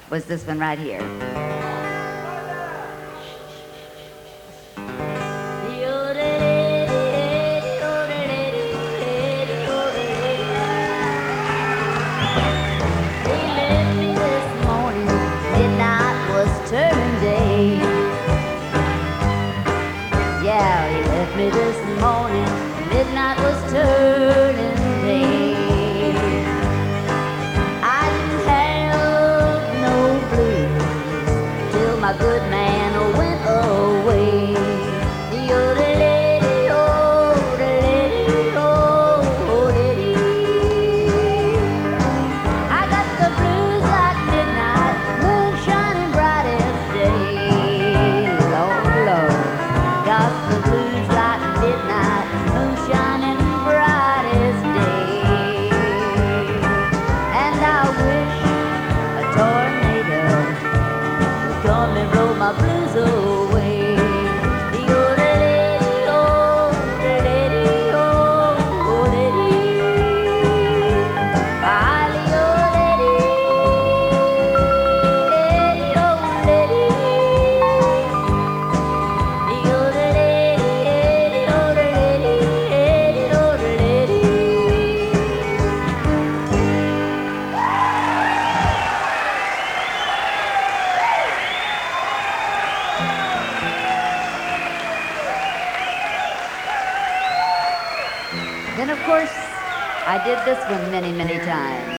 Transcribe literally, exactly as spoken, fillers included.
was this one right here. Yeah, he left me this morning. Midnight was turning day. I didn't have no blues till my good man went away. I got the blues like midnight, moon shining bright as day. Lord, Lord. Got the blues like midnight, moon shining bright as day. And I wish a tornado would come and blow my blues away. Then, of course, I did this one many, many times.